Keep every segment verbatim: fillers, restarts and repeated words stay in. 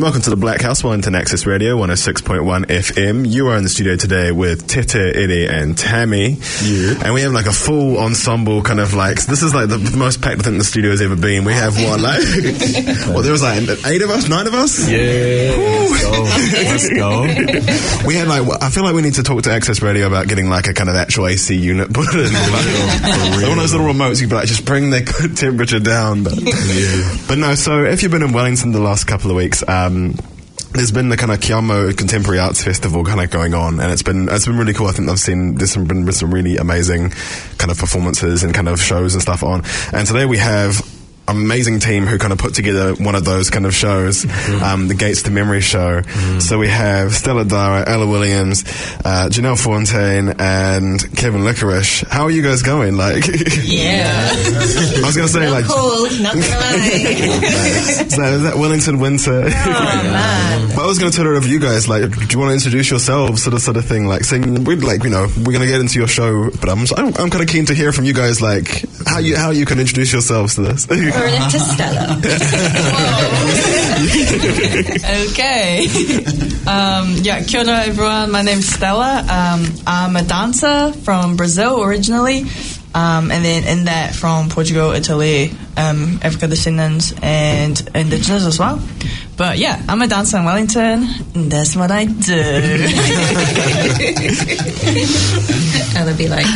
and welcome to the Black House Wellington Access Radio one oh six point one F M. You are in the studio today with Tete, Eddie, and Tammy. Yeah. And we have like a full ensemble kind of like, this is like the most packed I think the studio has ever been. We have one like, well, there was like eight of us, nine of us? Yeah. Let's go. Let's go. We had like, I feel like we need to talk to Access Radio about getting like a kind of actual A C unit put in. Like, so one of those little remotes, you'd be like, just bring the temperature down. But, yeah. but no, so if you've been in Wellington the last couple of weeks, um, there's been the kind of Kiamo Contemporary Arts Festival kind of going on, and it's been it's been really cool. I think I've seen there's some, been some really amazing kind of performances and kind of shows and stuff on. And today we have an amazing team who kind of put together one of those kind of shows, mm-hmm. um, the Gates to Memory show. Mm-hmm. So we have Stella Dara, Ella Williams, uh, Janelle Fontaine, and Kevin Licorice. How are you guys going? Like, yeah, I was gonna say not like cold, not gonna lie. So is that Wellington winter? Oh man! But I was gonna turn it over to you guys. Like, do you want to introduce yourselves, sort of, sort of thing? Like, saying we like, you know, we're gonna get into your show, but I'm I'm, I'm kind of keen to hear from you guys, like how you how you can introduce yourselves to this. Turn it to Stella. Okay. Um, yeah, kia ora everyone. My name's Stella. Um, I'm a dancer from Brazil originally, um, and then in that from Portugal, Italy, um, Africa descendants, and indigenous as well. But yeah, I'm a dancer in Wellington, and that's what I do. Ella be like,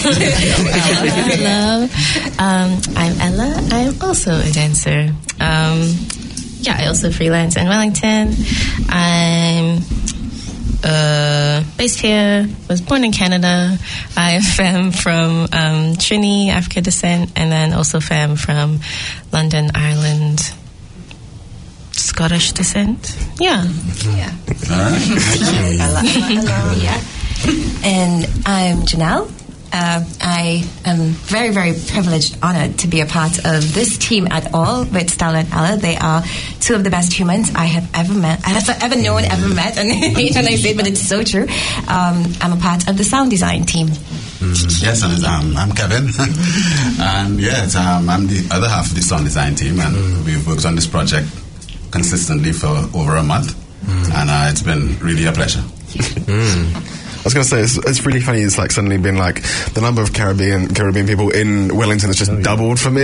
hello. Um, I'm Ella. I'm also a dancer. Um, yeah, I also freelance in Wellington. I'm uh, based here. Was born in Canada. I'm femme from um, Trini, Africa descent, and then also femme from London, Ireland, Scottish descent. Yeah. Yeah. Ella, Ella, Ella. Yeah. And I'm Janelle. Uh, I am very, very privileged, honored to be a part of this team at all with Stella and Ella. They are two of the best humans I have ever met, I have ever known, ever met, and I hate when I say it, but it's so true. Um, I'm a part of the sound design team. Mm, yes, and um, I'm Kevin, and yes, um, I'm the other half of the sound design team, and mm. we've worked on this project consistently for over a month, mm. and uh, it's been really a pleasure. Mm. I was going to say, it's, it's really funny, it's like suddenly been like, the number of Caribbean Caribbean people in Wellington has just oh, yeah. doubled for me.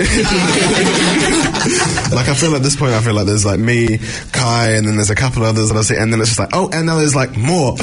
Like, I feel at this point, I feel like there's like me, Kai, and then there's a couple others that I see, and then it's just like, oh, and now there's like more.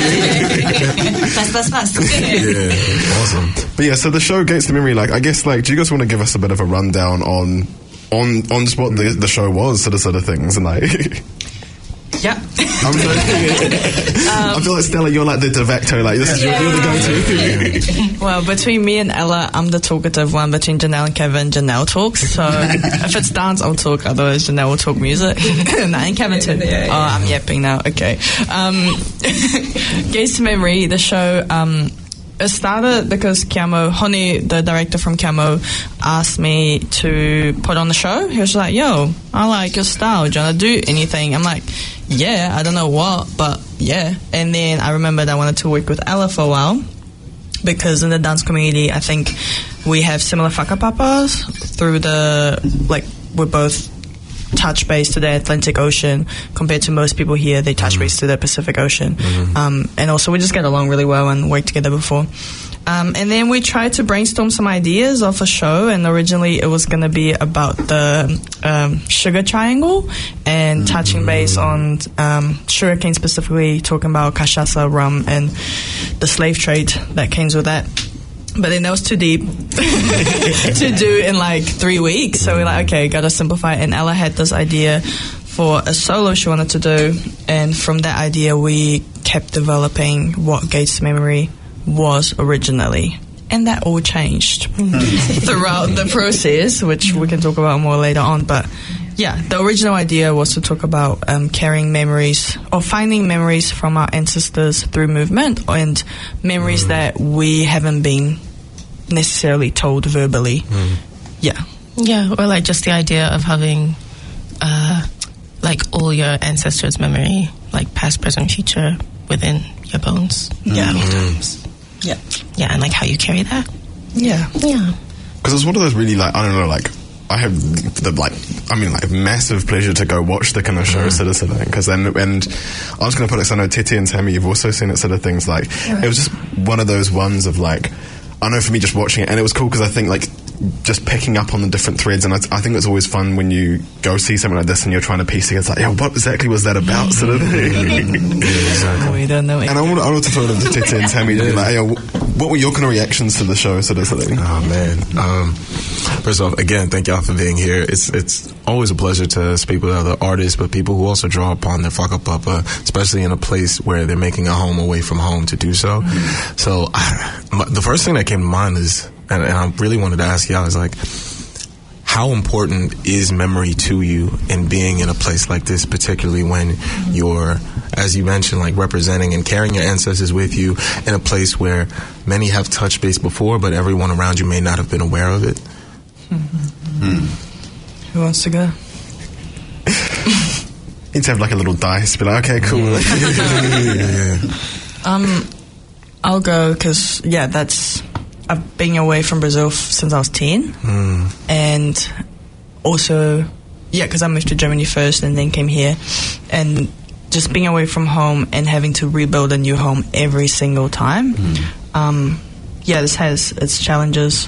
Plus, plus, plus. Yeah, awesome. But yeah, so the show Gates to Memory, like, I guess, like, do you guys want to give us a bit of a rundown on on, on just what the, the show was, sort of, sort of things, and like... Yeah. I'm so, um, I feel like Stella, you're like the de facto, like this is yeah. you're the go-to. Well, between me and Ella, I'm the talkative one. Between Janelle and Kevin, Janelle talks. So if it's dance, I'll talk. Otherwise, Janelle will talk music. No, and Kevin too. Yeah, yeah. Oh, I'm yapping now. Okay. Um, Gates to Memory, the show. Um, It started because Kiamo, Honi, the director from Kiamo, asked me to put on the show. He was like, yo, I like your style. Do you want to do anything? I'm like, yeah, I don't know what, but yeah. And then I remembered I wanted to work with Ella for a while because in the dance community, I think we have similar whakapapas through the, like, we're both touch base to the Atlantic Ocean compared to most people here. They touch mm-hmm. base to the Pacific Ocean. Mm-hmm. Um, and also we just get along really well and worked together before. Um, and then we tried to brainstorm some ideas of a show, and originally it was going to be about the um, sugar triangle and mm-hmm. touching base on um, sugarcane, specifically talking about cachaça, rum, and the slave trade that came with that. But then that was too deep to do in like three weeks. So we're like, okay, gotta simplify it. And Ella had this idea for a solo she wanted to do. And from that idea, we kept developing what Gates to Memory was originally. And that all changed throughout the process, which we can talk about more later on. But yeah, the original idea was to talk about um, carrying memories or finding memories from our ancestors through movement and memories mm. that we haven't been necessarily told verbally. Mm. Yeah. Yeah, or like just the idea of having uh, like all your ancestors' memory, like past, present, future within your bones. Mm. Yeah. Mm. Yeah. Yeah, and like how you carry that. Yeah. Yeah. Because it's one of those really, like, I don't know, like, I have the like, I mean, like massive pleasure to go watch the kind of show, sort of sort of thing. Because then, and I was going to put it, so I know Tete and Tammy, you've also seen it, sort of things. Like, it was just one of those ones of like, I know for me just watching it, and it was cool because I think like just picking up on the different threads, and I, I think it's always fun when you go see something like this and you're trying to piece together, it's like, yeah, what exactly was that about, sort of thing. Exactly. We don't know. And I want, I want to throw it to Tete and Tammy to be like, hey, yo, what were your kind of reactions to the show, sort of, sort of thing? Oh man, um, first off, again, thank y'all for being here. It's it's always a pleasure to speak with other artists, but people who also draw upon their whakapapa, especially in a place where they're making a home away from home to do so. Mm-hmm. So I, my, the first thing that came to mind is, and, and I really wanted to ask y'all, is like, how important is memory to you in being in a place like this, particularly when you're, as you mentioned, like representing and carrying your ancestors with you in a place where many have touched base before, but everyone around you may not have been aware of it? Mm-hmm. Mm. Who wants to go? You need to have like a little dice, be like, okay, cool. yeah. Um, I'll go because, yeah, that's... I've been away from Brazil f- since I was ten, mm. and also, yeah, because I moved to Germany first and then came here, and just being away from home and having to rebuild a new home every single time, mm. um, yeah, this has its challenges,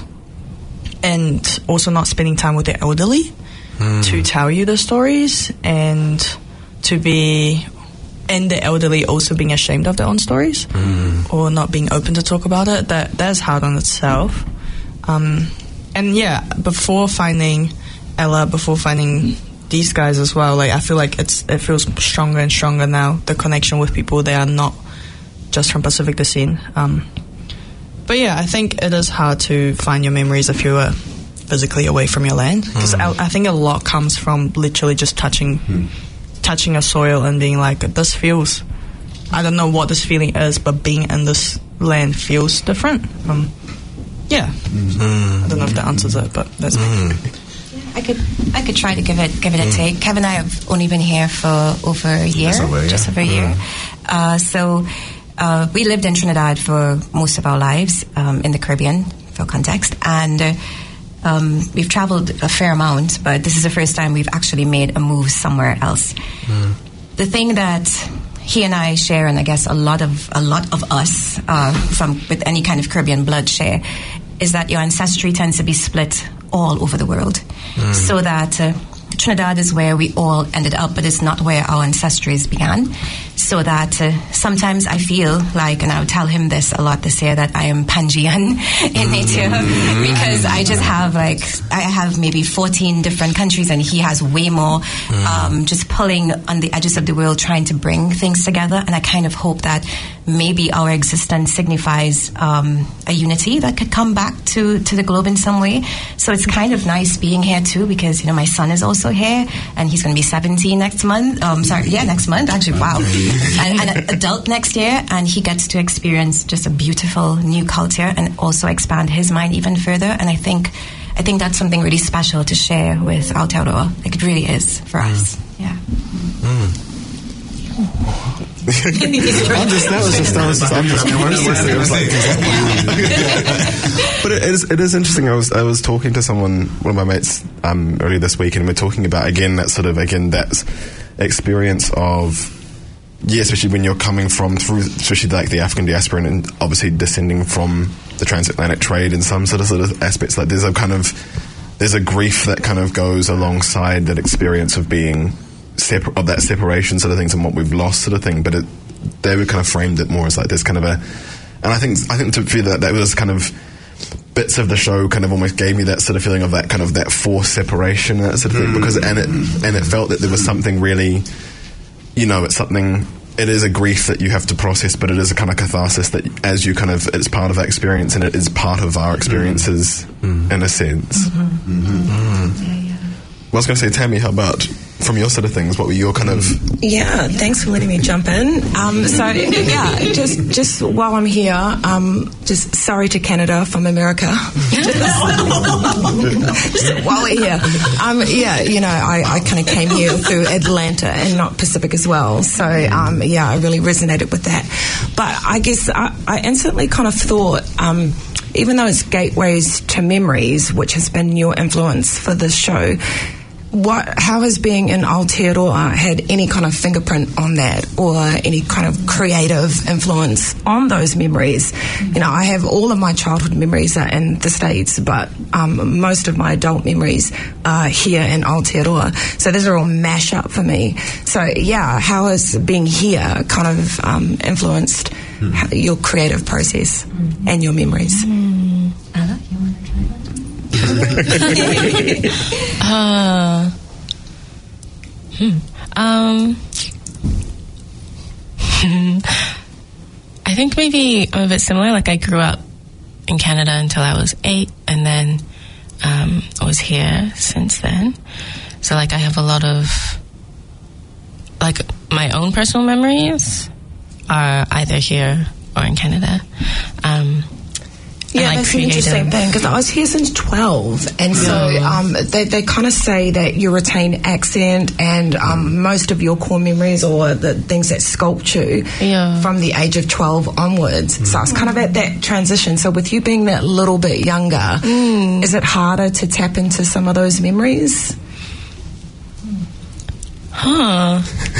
and also not spending time with the elderly mm. to tell you the stories, and to be... and the elderly also being ashamed of their own stories mm. or not being open to talk about it, that that's hard on itself. Um, and yeah, before finding Ella, before finding these guys as well, like I feel like it's it feels stronger and stronger now, the connection with people that are not just from Pacific Descent. Um, but yeah, I think it is hard to find your memories if you are physically away from your land, because mm. I, I think a lot comes from literally just touching mm. touching a soil and being like, this feels, I don't know what this feeling is, but being in this land feels different. Um, yeah, mm. I don't know if that answers it, but that's mm. I could I could try to give it give it a mm. take. Kevin and I have only been here for over a year, just over, yeah. just over a year. Mm. Uh, so uh, we lived in Trinidad for most of our lives, um, in the Caribbean, for context, and uh, Um, we've traveled a fair amount, but this is the first time we've actually made a move somewhere else. Mm. The thing that he and I share, and I guess a lot of a lot of us uh, from with any kind of Caribbean blood share, is that your ancestry tends to be split all over the world. Mm. So that uh, Trinidad is where we all ended up, but it's not where our ancestries began. So that uh, sometimes I feel like, and I would tell him this a lot this year, that I am Pangean in nature, because I just have like, I have maybe fourteen different countries and he has way more, um, just pulling on the edges of the world, trying to bring things together. And I kind of hope that maybe our existence signifies um, a unity that could come back to, to the globe in some way. So it's kind of nice being here too, because, you know, my son is also here and he's going to be seventeen next month. Um, sorry, yeah, next month, actually, wow. And, and an adult next year, and he gets to experience just a beautiful new culture and also expand his mind even further. And I think I think that's something really special to share with Aotearoa. Like, it really is for mm. us. Yeah. Mm. I'm just, that was just, that was just, I'm just, it was like, but it is, it is interesting. I was, I was talking to someone, one of my mates, um, earlier this week, and we're talking about, again, that sort of, again, that experience of, yeah, especially when you're coming from through, especially like the African diaspora, and obviously descending from the transatlantic trade in some sort of sort of aspects. Like, there's a kind of, there's a grief that kind of goes alongside that experience of being separate, of that separation sort of things, and what we've lost sort of thing. But it, they were kind of framed it more as like there's kind of a, and I think I think to feel that that was kind of bits of the show kind of almost gave me that sort of feeling of that kind of that forced separation, that sort of thing, because and it and it felt that there was something really. You know, it's something, it is a grief that you have to process, but it is a kind of catharsis that as you kind of, it's part of that experience, and it is part of our experiences mm. in a sense. Mm-hmm. Mm-hmm. Mm. Yeah, yeah. Well, I was going to say, Tammy, how about from your sort of things, what were your kind of... Yeah, thanks for letting me jump in. Um, so, yeah, just just while I'm here, um, just sorry to Canada from America. just, just while we're here. Um, yeah, you know, I, I kind of came here through Atlanta and not Pacific as well. So, um, yeah, I really resonated with that. But I guess I, I instantly kind of thought... Um, even though it's Gateways to Memories, which has been your influence for this show, what, how has being in Aotearoa had any kind of fingerprint on that, or any kind of creative influence on those memories? You know, I have all of my childhood memories are in the States, but um, most of my adult memories are here in Aotearoa. So those are all mash up for me. So yeah, how has being here kind of um, influenced mm. how, your creative process mm. and your memories? Mm. Anna, you want to try that? uh, hmm. Um, I think maybe I'm a bit similar. Like, I grew up in Canada until I was eight, and then um, I was here since then. So, like, I have a lot of, like, my own personal memories are either here or in Canada. Um, Yeah, like that's creative. an interesting thing, because I was here since twelve, and so um, they, they kind of say that you retain accent and um, most of your core memories, or the things that sculpt you, Yeah. from the age of twelve onwards. Mm. So I was kind of at that transition. So with you being that little bit younger, mm. is it harder to tap into some of those memories? Huh.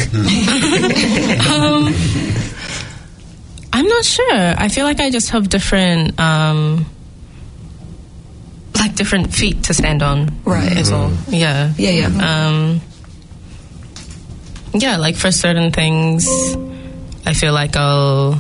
um, I'm not sure. I feel like I just have different, um, like different feet to stand on. Right. Is all. Yeah. Yeah, yeah. Um, yeah, like for certain things, I feel like I'll,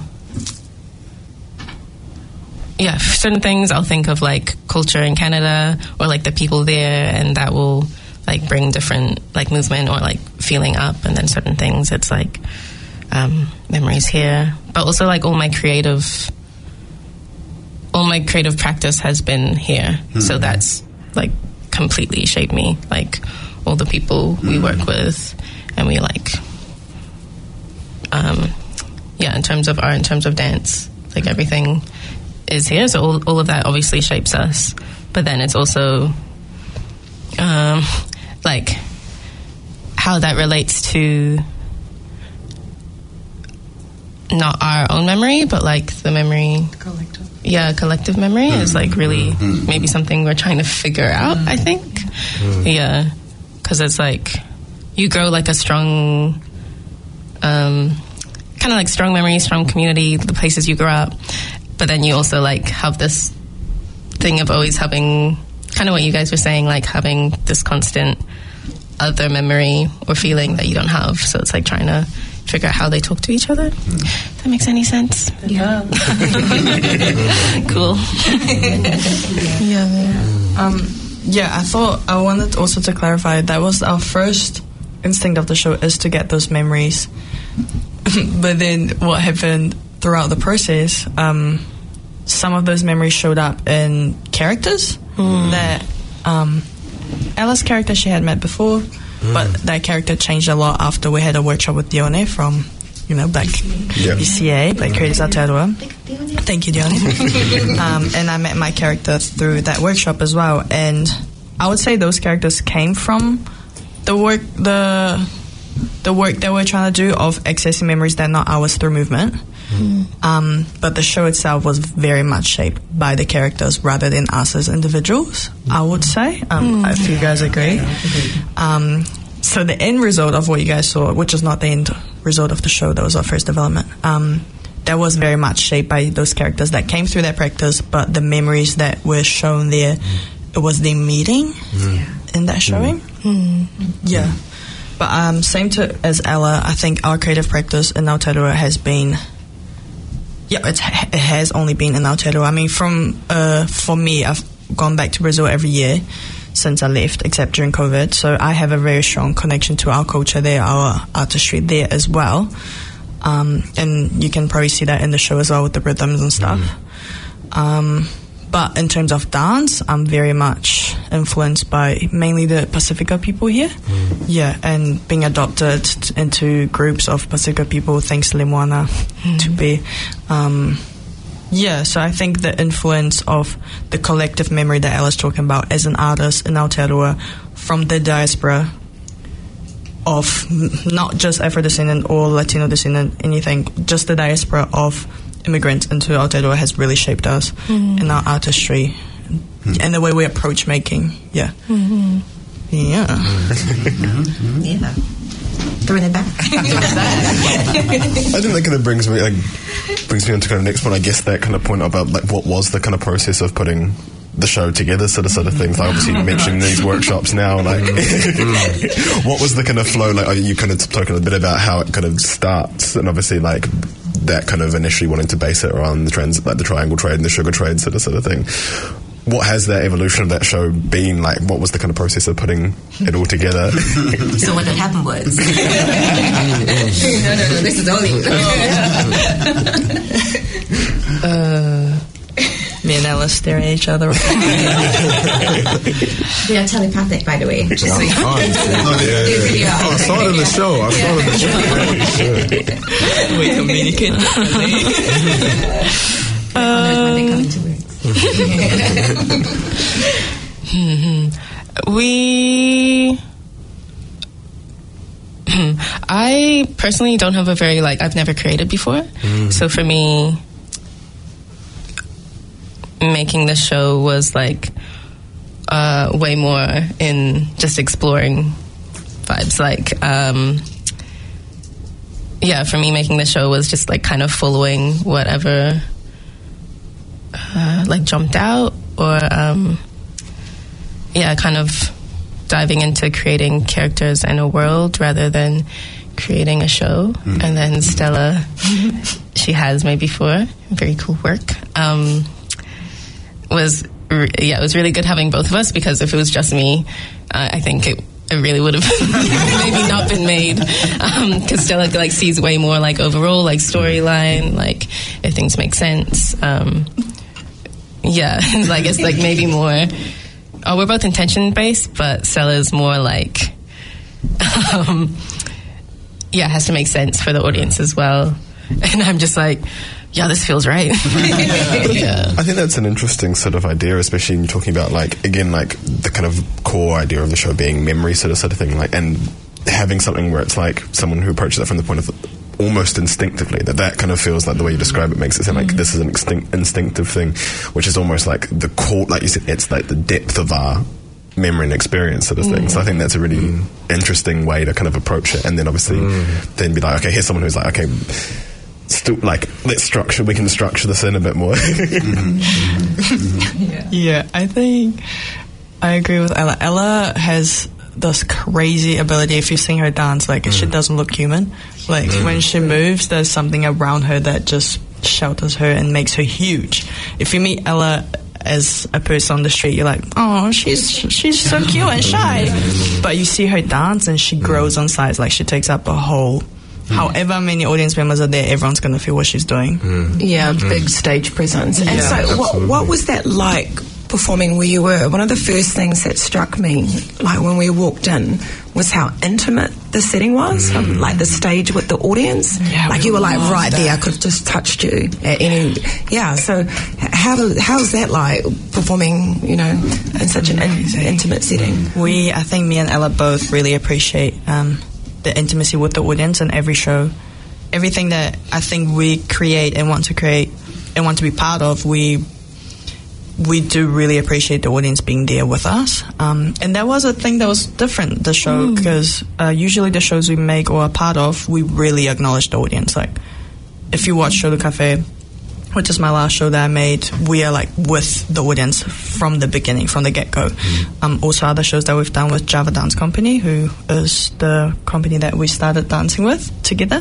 yeah, for certain things I'll think of like culture in Canada or like the people there, and that will like bring different like movement or like feeling up. And then certain things, it's like um, memories here. But also, like, all my creative, all my creative practice has been here. Mm. So that's, like, completely shaped me. Like, all the people mm. we work with, and we, like, um, yeah, in terms of art, in terms of dance, like, everything is here. So all, all of that obviously shapes us. But then it's also, um, like, how that relates to not our own memory, but like the memory, collective. Yeah, collective memory mm. is like really mm. maybe something we're trying to figure out. Mm. I think, mm. yeah, because it's like you grow like a strong, um, kind of like strong memory, strong community, the places you grew up, but then you also like have this thing of always having kind of what you guys were saying, like having this constant other memory or feeling that you don't have. So it's like trying to figure out how they talk to each other. Mm. If that makes any sense? Yeah. Cool. yeah. Um, yeah, I thought I wanted also to clarify that was our first instinct of the show is to get those memories. But then what happened throughout the process, um, some of those memories showed up in characters mm. that um, Ella's character she had met before. But that character changed a lot after we had a workshop with Dione from, you know, Black yeah. B C A, Black Creators Aotearoa. Thank you, Dione. um, and I met my character through that workshop as well. And I would say those characters came from the work, the the work that we're trying to do of accessing memories that are not ours through movement. Mm. Um, but the show itself was very much shaped by the characters rather than us as individuals, I would say, um, mm. if you guys agree. Um, so the end result of what you guys saw, which is not the end result of the show, that was our first development, um, that was very much shaped by those characters that came through that practice, but the memories that were shown there, it was the meeting mm. in that showing. Mm. Yeah. But um, same to as Ella, I think our creative practice in Aotearoa has been... Yeah, it's, it has only been in Aotearoa. I mean, from uh, for me, I've gone back to Brazil every year since I left, except during COVID. So I have a very strong connection to our culture there, our artistry there as well. Um, and you can probably see that in the show as well with the rhythms and stuff. Mm. Um, but in terms of dance, I'm very much influenced by mainly the Pacifica people here. Mm. Yeah, and being adopted t- into groups of Pacifica people, thanks to Lemoana mm. to be. Um, yeah, so I think the influence of the collective memory that Ella's talking about as an artist in Aotearoa from the diaspora of not just Afro-descendant or Latino descendant, anything, just the diaspora of immigrants into Aotearoa has really shaped us mm. in our artistry mm. and the way we approach making. Yeah. Mm-hmm. Yeah. Mm-hmm. Yeah. Throwing it back. I think that kind of brings me like brings me on to kind of next point. I guess that kind of point about like what was the kind of process of putting the show together, sort of sort of things. Like obviously you mentioned these workshops now. Like, what was the kind of flow? Like, you kind of talking a bit about how it kind of starts, and obviously like that kind of initially wanting to base it around the trans, like the triangle trade and the sugar trade, sort of sort of thing. What has that evolution of that show been like? What was the kind of process of putting it all together? So what had happened was, no, no, no, this is only. uh, me and Ella stare at each other. We are telepathic, by the way. Just oh, so you oh, know. yeah, yeah, yeah. Oh, I saw it in the show. I saw it in the show. We communicate. When they come into work. we I personally don't have a very like I've never created before mm. so for me making the show was like uh, way more in just exploring vibes like um, yeah for me making the show was just like kind of following whatever Uh, like jumped out or um, yeah kind of diving into creating characters in a world rather than creating a show mm. And then Stella she has made before very cool work um, was re- yeah it was really good having both of us because if it was just me uh, I think it it really would have maybe not been made because um, Stella like sees way more like overall like storyline like if things make sense um, yeah I guess like maybe more oh we're both intention based but Stella's more like um, yeah it has to make sense for the audience as well and I'm just like yeah this feels right. Yeah. I think that's an interesting sort of idea, especially in talking about like again like the kind of core idea of the show being memory sort of sort of thing like and having something where it's like someone who approaches it from the point of almost instinctively that that kind of feels like the way you describe it makes it sound like mm-hmm. this is an instinct, instinctive thing which is almost like the core like you said it's like the depth of our memory and experience sort of thing mm. so I think that's a really mm. interesting way to kind of approach it and then obviously mm. then be like okay here's someone who's like okay still like let's structure we can structure this in a bit more. mm-hmm. yeah. yeah I think I agree with Ella. Ella has this crazy ability if you've seen her dance like mm. she doesn't look human like mm. when she moves there's something around her that just shelters her and makes her huge. If you meet Ella as a person on the street you're like oh she's she's so cute and shy but you see her dance and she grows on size like she takes up a whole Mm. however many audience members are there everyone's going to feel what she's doing. mm. yeah mm. big stage presence and yeah, so what, what was that like performing where you were? One of the first things that struck me like when we walked in was how intimate the setting was mm. um, like the stage with the audience yeah, like we you were like right that. There I could have just touched you at any yeah so how do, how's that like performing you know in such an in, intimate setting? We I think me and Ella both really appreciate um the intimacy with the audience in every show. Everything that I think we create and want to create and want to be part of, we we do really appreciate the audience being there with us. Um, and that was a thing that was different, the show, because mm. uh, usually the shows we make or are part of, we really acknowledge the audience. Like, if you watch Show du Café, which is my last show that I made, we are like with the audience from the beginning, from the get-go. Mm. Um, also other shows that we've done with Java Dance Company, who is the company that we started dancing with together.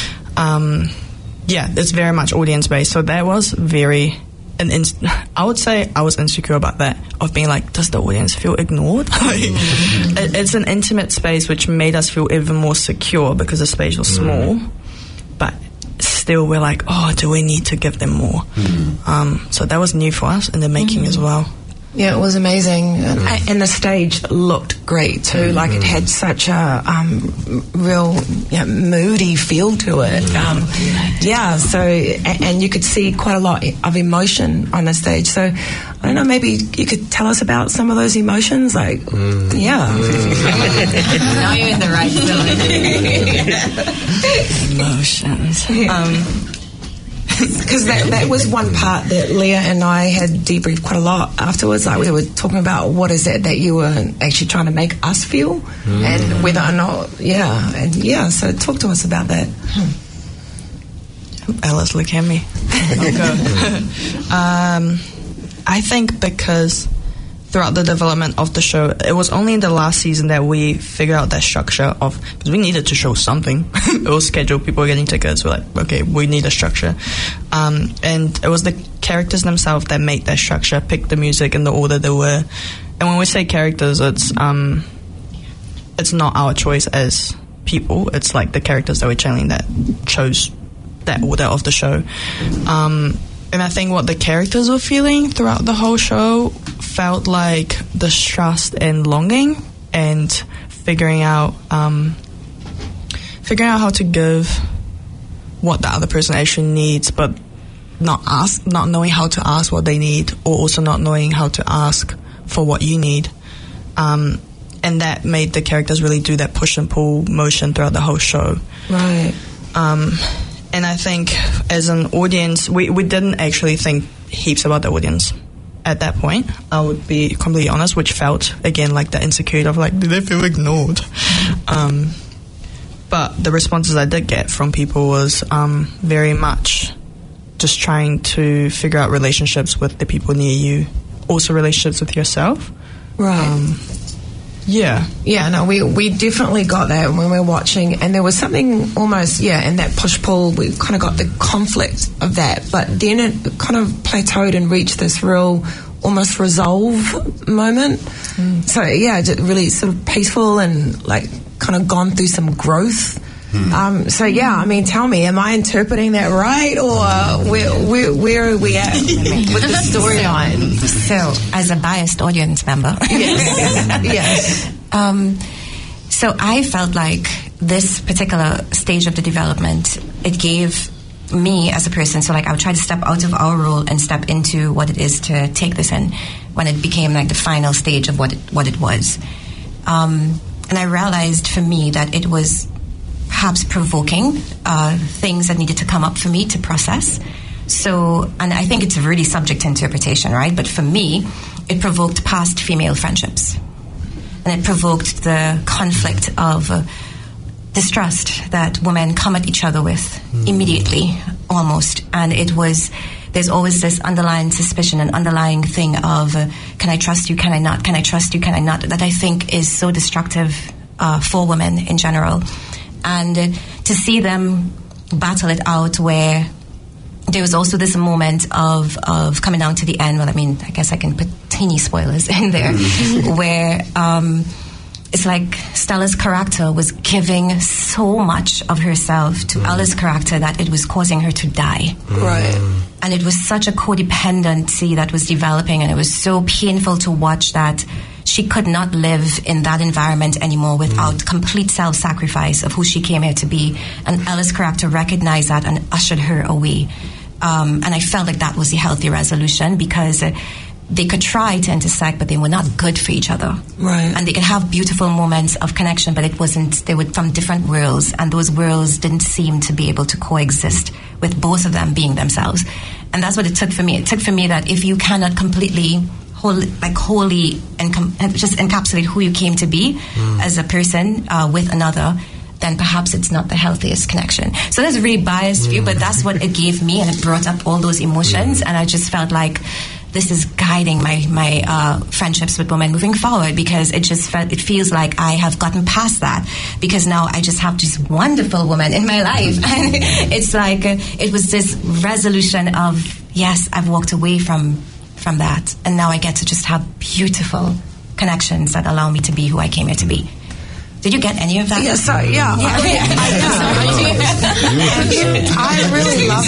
Um, yeah, it's very much audience-based. So that was very... An inst- I would say I was insecure about that, of being like, does the audience feel ignored? like, mm. it, it's an intimate space which made us feel even more secure because the space was small. Mm. But still we're like, oh, do we need to give them more? Mm. Um, so that was new for us in the making mm. as well. Yeah, it was amazing. Mm. And the stage looked great too. Mm. Like it had such a um, real yeah, moody feel to it. Mm. Um, yeah, so, and, and you could see quite a lot of emotion on the stage. So, I don't know, maybe you could tell us about some of those emotions. Like, mm. yeah. Mm. Now you're in the right zone. Emotions. Um, Because that, that was one part that Leah and I had debriefed quite a lot afterwards. Like we were talking about what is it that you were actually trying to make us feel, mm. and whether or not, yeah, and yeah. So talk to us about that. Ella's look at me. I'll go. um, I think because throughout the development of the show, it was only in the last season that we figured out that structure of, because we needed to show something. It was scheduled, people were getting tickets, we're like, okay, we need a structure. Um, and it was the characters themselves that made that structure, picked the music in the order they were. And when we say characters, it's um, it's not our choice as people, it's like the characters that we're channeling that chose that order of the show. Um, and I think what the characters were feeling throughout the whole show felt like distrust and longing, and figuring out um, figuring out how to give what the other person actually needs, but not ask, not knowing how to ask what they need, or also not knowing how to ask for what you need. Um, and that made the characters really do that push and pull motion throughout the whole show. Right. Um, and I think as an audience, we, we didn't actually think heaps about the audience at that point. I would be completely honest, which felt, again, like the insecurity of like, do they feel ignored? Um, but the responses I did get from people was um, very much just trying to figure out relationships with the people near you, also relationships with yourself. Right. Um, yeah. Yeah, no, we we definitely got that when we were watching, and there was something almost, yeah, in that push-pull, we kind of got the conflict of that, but then it kind of plateaued and reached this real, almost resolve moment. Mm. So, yeah, just really sort of peaceful and, like, kind of gone through some growth. Mm. Um, so, yeah, I mean, tell me, am I interpreting that right, or where, where, where are we at with the storyline? So, as a biased audience member, yes, yes. Um, so I felt like this particular stage of the development, it gave me as a person, so like I would try to step out of our role and step into what it is to take this in, when it became like the final stage of what it, what it was. Um, and I realized for me that it was perhaps provoking uh, things that needed to come up for me to process. So, and I think it's really subject to interpretation, right? But for me, it provoked past female friendships. And it provoked the conflict of uh, distrust that women come at each other with mm. immediately, almost. And it was, there's always this underlying suspicion, an underlying thing of, uh, can I trust you, can I not, can I trust you, can I not, that I think is so destructive uh, for women in general. And uh, to see them battle it out, where there was also this moment of, of coming down to the end, well, I mean, I guess I can put teeny spoilers in there, where um, it's like Stella's character was giving so much of herself to mm. Ella's character that it was causing her to die. Right. And it was such a codependency that was developing, and it was so painful to watch that she could not live in that environment anymore without mm. complete self-sacrifice of who she came here to be. And Ella's character recognized that and ushered her away. Um, and I felt like that was the healthy resolution, because uh, they could try to intersect, but they were not good for each other. Right. And they could have beautiful moments of connection, but it wasn't, they were from different worlds, and those worlds didn't seem to be able to coexist with both of them being themselves. And that's what it took for me. It took for me that if you cannot completely Wholly, like wholly encom- just encapsulate who you came to be mm. as a person uh, with another, then perhaps it's not the healthiest connection. So that's a really biased mm. view, but that's what it gave me, and it brought up all those emotions, mm. and I just felt like this is guiding my my uh, friendships with women moving forward, because it just felt, it feels like I have gotten past that, because now I just have this wonderful woman in my life, and it's like uh, it was this resolution of, yes, I've walked away from from that, and now I get to just have beautiful connections that allow me to be who I came here to be. Did you get any of that? Yeah, so, yeah. yeah. I, I really love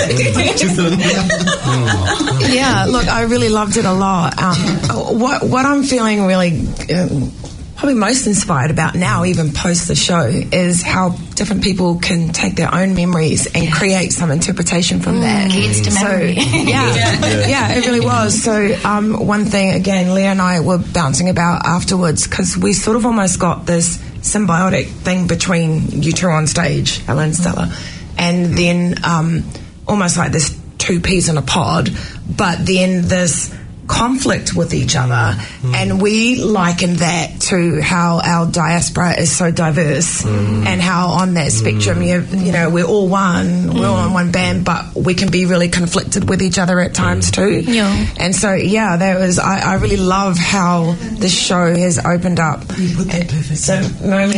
that. Yeah, look, I really loved it a lot. Um, what what I'm feeling really um, probably most inspired about now, even post the show, is how different people can take their own memories and create some interpretation from mm. that. Kids to memory. So, yeah, yeah, yeah, it really was. So um, one thing, again, Leah and I were bouncing about afterwards, because we sort of almost got this symbiotic thing between you two on stage, Ella and Stella, and then um, almost like this two peas in a pod, but then this conflict with each other, mm. and we liken that to how our diaspora is so diverse, mm. and how on that spectrum, mm. you, you know, we're all one, mm. we're all in one band, but we can be really conflicted with each other at times too. Yeah. And so, yeah, that was, I, I really love how this show has opened up. You put that perfect. So, moment,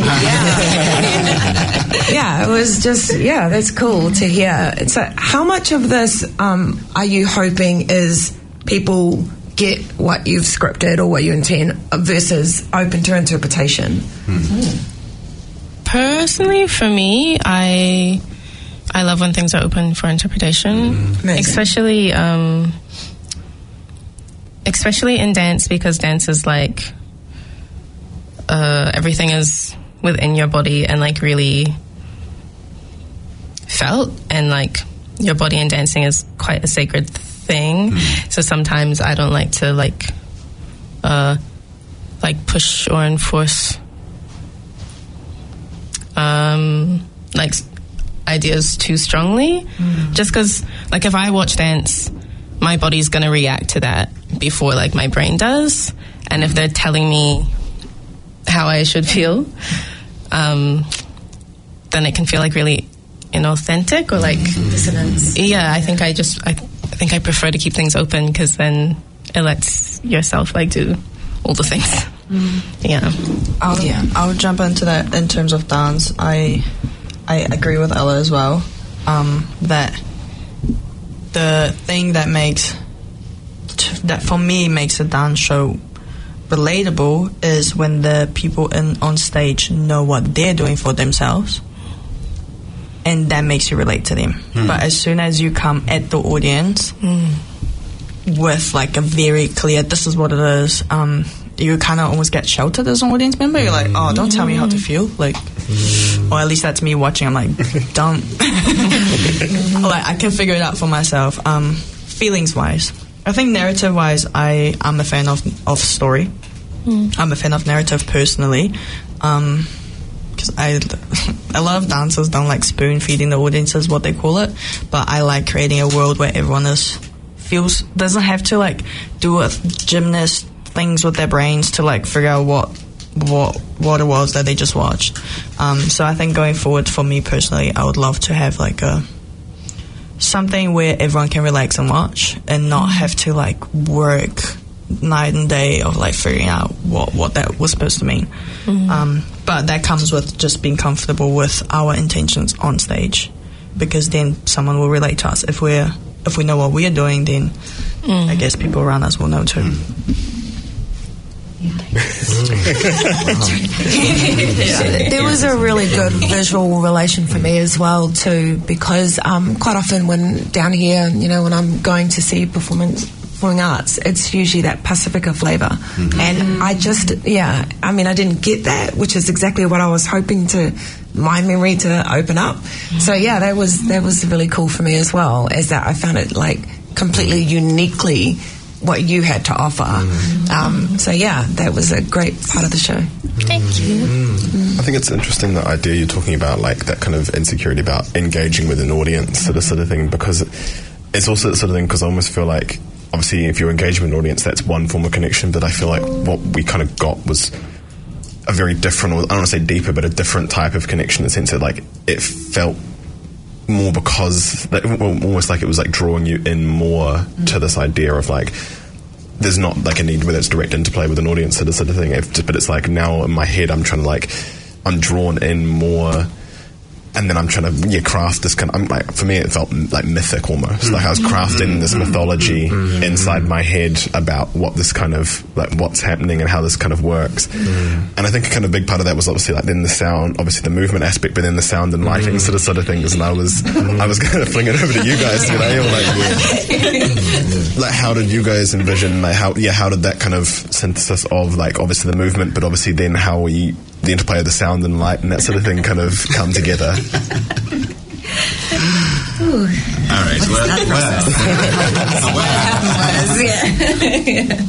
yeah. Yeah, it was just, yeah, that's cool to hear. So, how much of this um, are you hoping is people get what you've scripted or what you intend versus open to interpretation? Mm. Personally, for me, I I love when things are open for interpretation, mm. especially um, especially in dance, because dance is like uh, everything is within your body and like really felt, and like your body and dancing is quite a sacred thing. thing mm. So sometimes I don't like to like uh like push or enforce um like ideas too strongly, mm. just because like if I watch dance, my body's gonna react to that before like my brain does, and if they're telling me how I should feel, um then it can feel like really inauthentic or like dissonance. Yeah, I think I just I I think I prefer to keep things open, because then it lets yourself like do all the things. Mm. Yeah. I'll, yeah. I'll jump into that in terms of dance. I I agree with Ella as well. Um, that the thing that makes that for me makes a dance show relatable is when the people in on stage know what they're doing for themselves, and that makes you relate to them. Mm. But as soon as you come at the audience mm. with like a very clear, this is what it is, um, you kind of almost get sheltered as an audience member. You're like, oh, don't tell me how to feel. Like, mm. or at least that's me watching. I'm like, don't. Like, I can figure it out for myself. Um, feelings wise, I think narrative wise, I am a fan of of story. Mm. I'm a fan of narrative personally. Um, I, a lot of dancers don't like spoon feeding the audiences, what they call it, but I like creating a world where everyone is feels doesn't have to like do a gymnast things with their brains to like figure out what what what it was that they just watched. Um, so I think going forward, for me personally, I would love to have like a something where everyone can relax and watch, and not have to like work night and day of like figuring out what what that was supposed to mean. Mm-hmm. Um, but that comes with just being comfortable with our intentions on stage, because then someone will relate to us. If we're if we know what we're doing, then mm. I guess people around us will know too. Mm. Yeah. There was a really good visual relation for me as well too, because um, quite often when down here, you know, when I'm going to see performance performing arts, it's usually that Pacifica flavour, mm-hmm. and I just yeah I mean I didn't get that, which is exactly what I was hoping to my memory to open up. Mm-hmm. So yeah, that was that was really cool for me as well, as that I found it like completely uniquely what you had to offer. Mm. Um, so yeah, that was a great part of the show. Thank you. Mm. I think it's interesting, that idea you're talking about, like that kind of insecurity about engaging with an audience, sort of sort of thing, because it's also the sort of thing, because I almost feel like, obviously, if you're engaging with an audience, that's one form of connection, but I feel like what we kind of got was a very different, or I don't want to say deeper, but a different type of connection, in the sense that like it felt more because, like, well, almost like it was like drawing you in more mm. to this idea of like, there's not like a need whether it's direct interplay with an audience sort of, sort of thing, if, but it's like now in my head I'm trying to like, I'm drawn in more, and then I'm trying to yeah craft this kind of, I'm like, for me it felt like mythic almost, mm. like I was crafting this mythology mm. inside my head about what this kind of, like what's happening and how this kind of works. Mm. And I think a kind of big part of that was obviously like then the sound, obviously the movement aspect, but then the sound and lighting mm. sort of sort of things. And I was mm. I was going to fling it over to you guys today, or like, yeah. like how did you guys envision, like how yeah how did that kind of synthesis of like obviously the movement, but obviously then how we the interplay of the sound and light and that sort of thing kind of come together? All right. Well, well, well.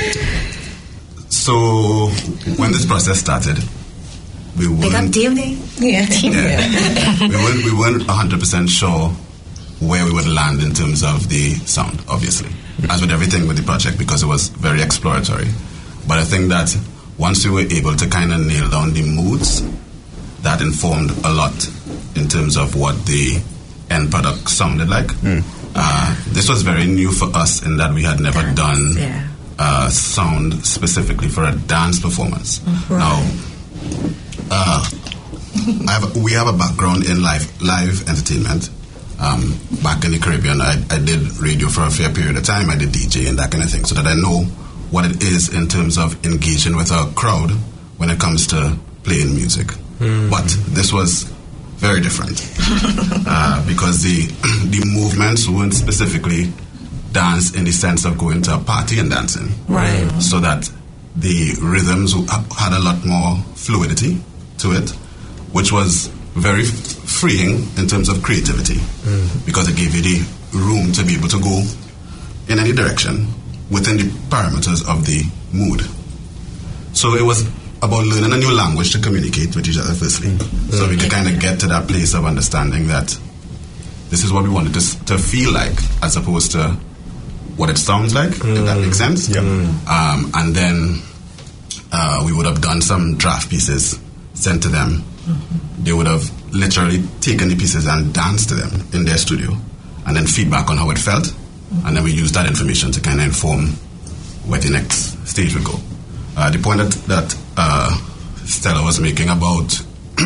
So when this process started, we weren't. Big up D M D. Yeah. yeah. we weren't. We weren't a hundred percent sure where we would land in terms of the sound, obviously, as with everything with the project, because it was very exploratory. But I think that once we were able to kind of nail down the moods, that informed a lot in terms of what the end product sounded like. Mm. Uh, this was very new for us in that we had never dance, done yeah. uh, sound specifically for a dance performance. Right. Now, uh, I have, we have a background in live live entertainment. Um, back in the Caribbean, I, I did radio for a fair period of time. I did D J and that kind of thing, so that I know what it is in terms of engaging with a crowd when it comes to playing music. Mm. But this was very different uh, because the the movements weren't specifically dance in the sense of going to a party and dancing, right? So that the rhythms had a lot more fluidity to it, which was very freeing in terms of creativity, mm. because it gave you the room to be able to go in any direction within the parameters of the mood. So it was about learning a new language to communicate with each other firstly, mm. so we could kind of get to that place of understanding that this is what we wanted to, to feel like, as opposed to what it sounds like, mm. if that makes sense. Yep. Um, and then uh, we would have done some draft pieces, sent to them. Mm-hmm. They would have literally taken the pieces and danced to them in their studio, and then feedback on how it felt, mm-hmm. and then we used that information to kind of inform where the next stage would go. Uh, the point that, that uh, Stella was making about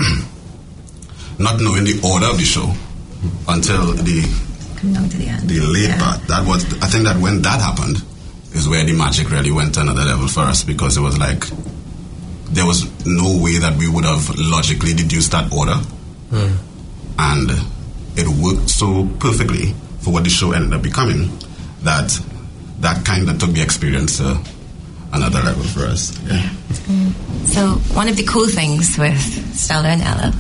not knowing the order of the show until the Coming down to the end, the late yeah. part. That was, I think, that when that happened is where the magic really went to another level for us, because it was like there was no way that we would have logically deduced that order, mm. and it worked so perfectly for what the show ended up becoming that that kind of took the experience to another level for us. Yeah. Mm. So one of the cool things with Stella and Ella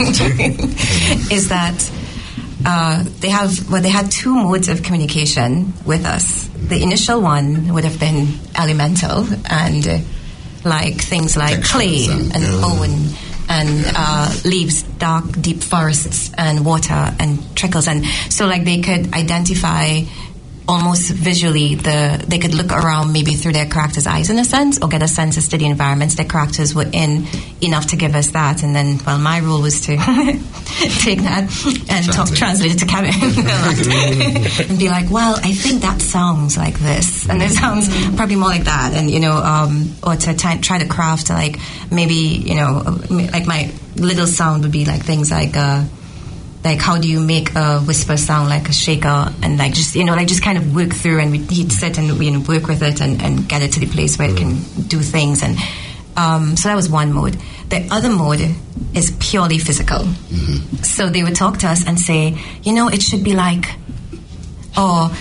is that uh, they have well they had two modes of communication with us. The initial one would have been elemental and uh, like things like clay and, and yeah. bone and uh, leaves, dark, deep forests and water and trickles. And so like they could identify almost visually, the they could look around maybe through their character's eyes in a sense, or get a sense as to the environments their characters were in enough to give us that. And then, well, my role was to take that and translate. talk, translate it to Kevin and be like, well, I think that sounds like this, and it sounds probably more like that, and you know, um, or to t- try to craft like maybe you know, like my little sound would be like things like. Uh, Like, how do you make a whisper sound like a shaker? And, like, just, you know, like, just kind of work through, and he'd sit and, you know, work with it and, and get it to the place where it can do things. And um, so that was one mode. The other mode is purely physical. Mm-hmm. So they would talk to us and say, you know, it should be like, oh,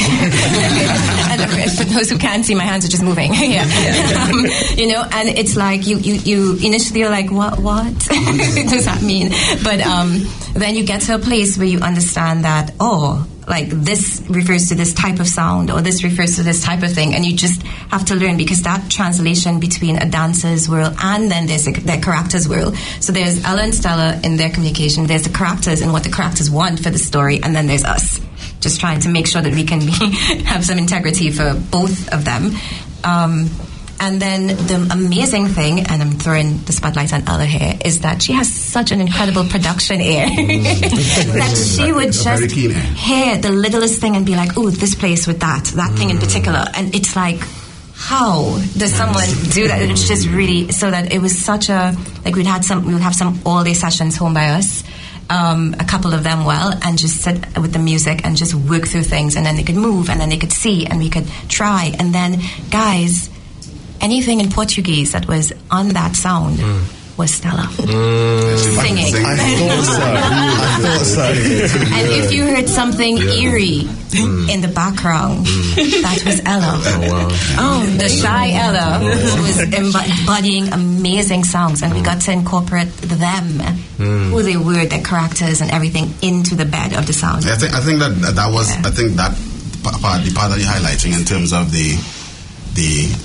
and for those who can't see, my hands are just moving. yeah. Um, you know, and it's like you, you, you initially are like, what, what does that mean? But um, then you get to a place where you understand that, oh, like this refers to this type of sound, or this refers to this type of thing, and you just have to learn, because that translation between a dancer's world and then there's their character's world. So there's Ella and Stella in their communication, there's the characters and what the characters want for the story, and then there's us, just trying to make sure that we can be, have some integrity for both of them. Um, and then the amazing thing, and I'm throwing the spotlight on Ella here, is that she has such an incredible production ear that she would just hear the littlest thing and be like, "Ooh, this place with that, that thing in particular," and it's like, how does someone do that? It's just really, so that it was such a, like we'd had some, we would have some all day sessions home by us. Um, a couple of them well, and just sit with the music and just work through things, and then they could move, and then they could see, and we could try, and then guys, anything in Portuguese that was on that sound mm. was Stella mm. singing. I thought so. I thought so. And if you heard something yeah. eerie mm. in the background, mm. that was Ella. Oh, wow. Oh, the shy Ella who was embodying amazing songs, and we got to incorporate them, mm. who they were, their characters, and everything into the bed of the sound. I think I think that that was yeah. I think that part, the part that you're highlighting in terms of the the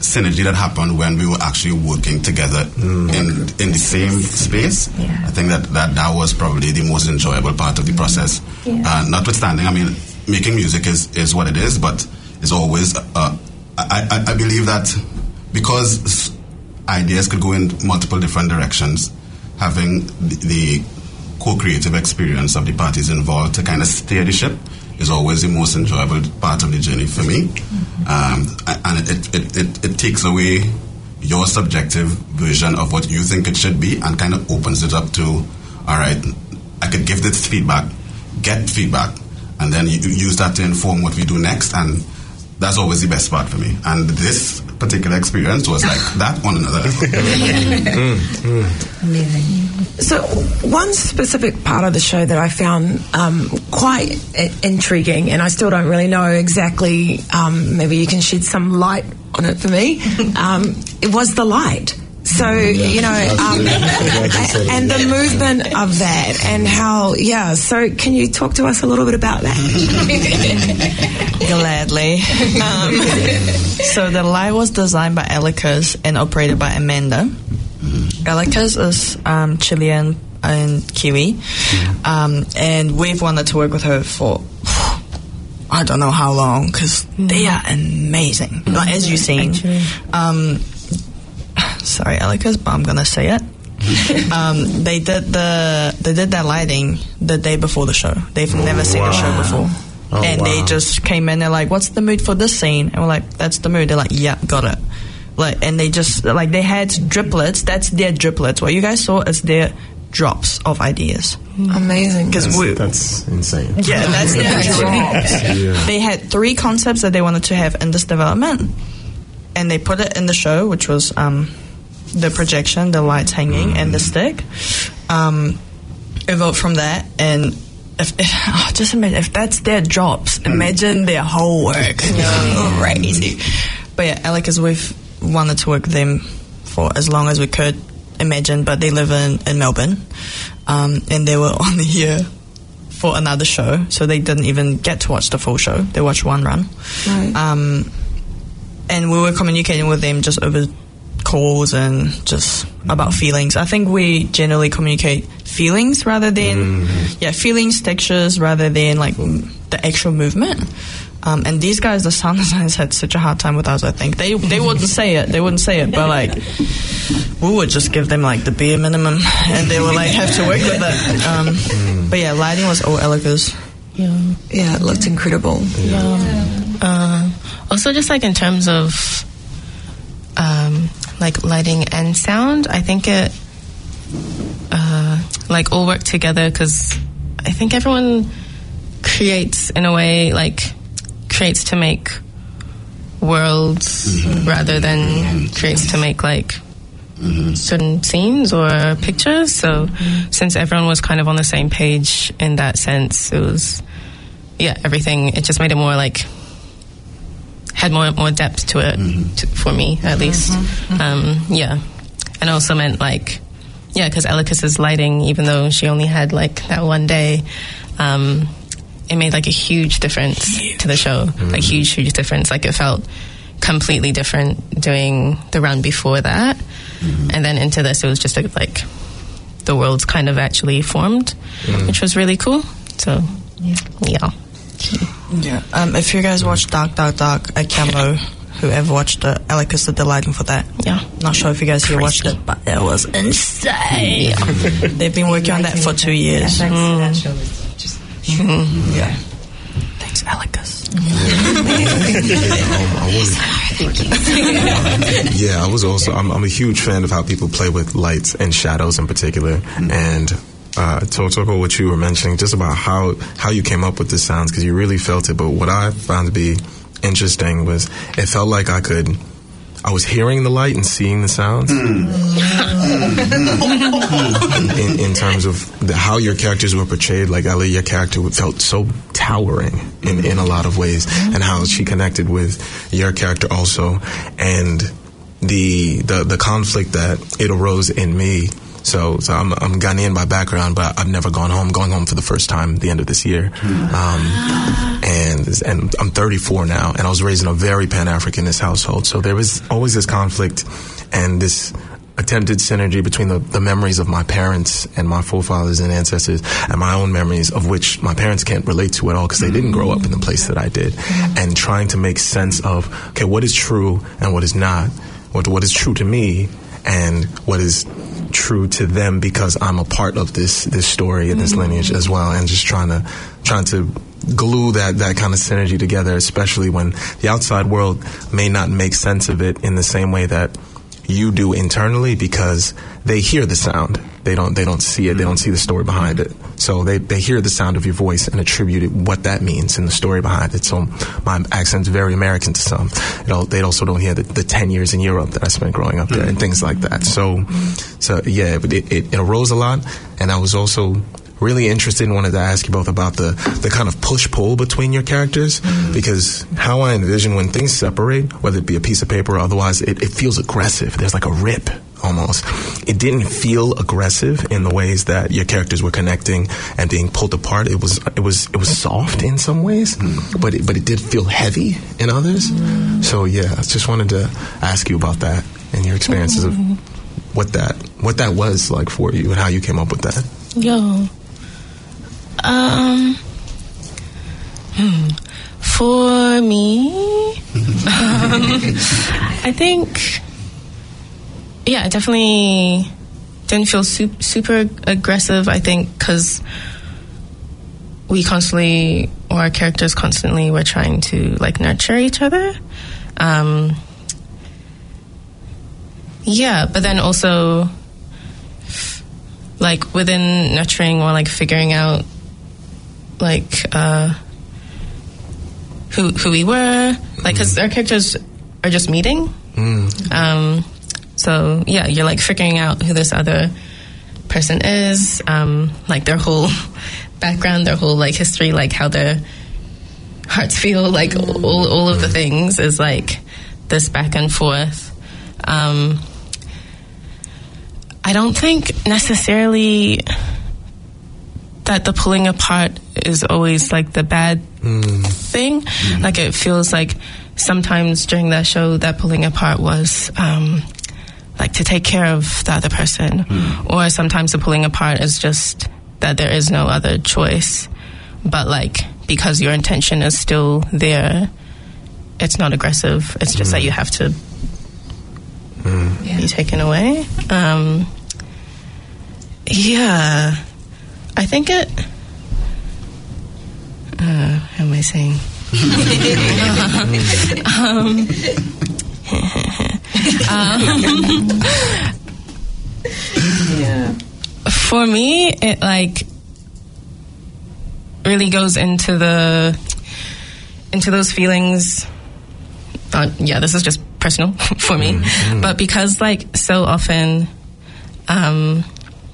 synergy that happened when we were actually working together mm. in in the same space. Yeah. I think that, that that was probably the most enjoyable part of the process. Yeah. Uh, notwithstanding, I mean, making music is, is what it is, but it's always, uh, I, I, I believe that because ideas could go in multiple different directions, having the, the co-creative experience of the parties involved to kind of steer the ship is always the most enjoyable part of the journey for me. Mm-hmm. Um, and it, it, it, it takes away your subjective version of what you think it should be and kind of opens it up to, all right, I could give this feedback, get feedback, and then you use that to inform what we do next. And that's always the best part for me. And this particular experience was like that on another level. mm, mm. Amazing. So one specific part of the show that I found um, quite I- intriguing, and I still don't really know exactly, um, maybe you can shed some light on it for me, um, it was the light. So, yeah, you know, um, and the movement of that and how, yeah, so can you talk to us a little bit about that? Gladly. Um, so the light was designed by Elikis and operated by Amanda. Elikis is um, Chilean and Kiwi, um, and we've wanted to work with her for I don't know how long because they are amazing. But as you've seen, um, sorry, Elikis, but I'm gonna say it. um, they did the they did their lighting the day before the show. They've oh, never seen wow. the show before. Oh, and wow. they just came in, they're like, what's the mood for this scene? And we're like, that's the mood. They're like, yeah, got it. Like, and they just, like, they had driplets. That's their driplets. What you guys saw is their drops of ideas. Amazing. That's, we, that's insane. Yeah, that's their drops. Yeah. They had three concepts that they wanted to have in this development. And they put it in the show, which was um, the projection, the lights hanging, mm. and the stick. Um, evolved from that, and If, if, oh, just imagine if that's their jobs. Imagine their whole work. Crazy. But yeah, Elikis, we've wanted to work with them for as long as we could imagine. But they live in in Melbourne, um, and they were only here for another show, so they didn't even get to watch the full show. They watched one run, right. um, and we were communicating with them just over calls and just about feelings. I think we generally communicate feelings rather than mm. yeah feelings, textures rather than like the actual movement. Um, and these guys, the sound designers, had such a hard time with us. I think they they wouldn't say it. They wouldn't say it, but like we would just give them like the bare minimum, and they would like have to work with it. Um, mm. But yeah, lighting was all Elikis. Yeah, yeah, it looked incredible. Yeah. yeah. Uh, also, just like in terms of um, like lighting and sound, I think it uh, like all work together because I think everyone creates in a way like creates to make worlds mm-hmm. rather than mm-hmm. creates to make like mm-hmm. certain scenes or pictures. So mm-hmm. since everyone was kind of on the same page in that sense, it was yeah everything. It just made it more like had more more depth to it mm-hmm. to, for me at least. Mm-hmm. Um, yeah, and it also meant like yeah because Elikis's lighting, even though she only had like that one day. Um, it made like a huge difference huge. to the show, mm-hmm. like huge, huge difference. Like it felt completely different doing the run before that. Mm-hmm. And then into this, it was just like the world's kind of actually formed, mm-hmm. which was really cool. So, yeah. Yeah. yeah. Um, if you guys watched Dark, Dark, Dark at Camo, whoever watched it, Elikis did the lighting for that. Yeah. Not sure if you guys here watched it, but it was insane. Yeah. They've been working on that for two years. Mm. Mm-hmm. Yeah. Thanks, Elikis. um, yeah, I was also. I'm, I'm a huge fan of how people play with lights and shadows in particular, mm-hmm. and uh, to talk about what you were mentioning, just about how how you came up with the sounds because you really felt it. But what I found to be interesting was it felt like I could. I was hearing the light and seeing the sounds. Mm. in, in terms of the, how your characters were portrayed, like Ella, your character felt so towering in, in a lot of ways, and how she connected with your character also, and the the, the conflict that it arose in me So, so I'm, I'm Ghanaian by background, but I've never gone home. Going home for the first time the end of this year, um, and and I'm thirty-four now, and I was raised in a very Pan-Africanist household. So there was always this conflict and this attempted synergy between the, the memories of my parents and my forefathers and ancestors and my own memories, of which my parents can't relate to at all because they didn't grow up in the place that I did, and trying to make sense of, okay, what is true and what is not, what what is true to me and what is true to them, because I'm a part of this this story and this lineage as well, and just trying to trying to glue that that kind of synergy together, especially when the outside world may not make sense of it in the same way that you do internally, because they hear the sound, they don't they don't see it, they don't see the story behind it. So they, they hear the sound of your voice and attribute it, what that means and the story behind it. So my accent's very American to some. You know, they also don't hear the, the ten years in Europe that I spent growing up there and things like that. So so yeah, it, it, it arose a lot, and I was also really interested and wanted to ask you both about the, the kind of push-pull between your characters, mm-hmm. because how I envision when things separate, whether it be a piece of paper or otherwise, it, it feels aggressive. There's like a rip, almost. It didn't feel aggressive in the ways that your characters were connecting and being pulled apart. It was it was it was soft in some ways, mm-hmm. but it, but it did feel heavy in others. Mm-hmm. So yeah, I just wanted to ask you about that and your experiences mm-hmm. of what that what that was like for you and how you came up with that. Yo. Um, hmm. For me, um, I think, yeah, it definitely didn't feel su- super aggressive, I think, because we constantly, or our characters constantly were trying to, like, nurture each other. Um, yeah, but then also, like, within nurturing or, like, figuring out like uh, who who we were, like, because our characters are just meeting. Mm. Um, so yeah, you're like figuring out who this other person is, um, like their whole background, their whole like history, like how their hearts feel, like mm. all all of the things is like this back and forth. Um, I don't think necessarily that the pulling apart is always like the bad mm. thing. Mm. Like it feels like sometimes during that show that pulling apart was um, like to take care of the other person, mm. or sometimes the pulling apart is just that there is no other choice. But like because your intention is still there, it's not aggressive. It's just mm. that you have to mm. be taken away. Um, yeah. I think it. Uh, how am I saying? um, um, yeah. For me, it like really goes into the into those feelings. Uh, yeah, this is just personal for me, mm-hmm. but because like so often. Um,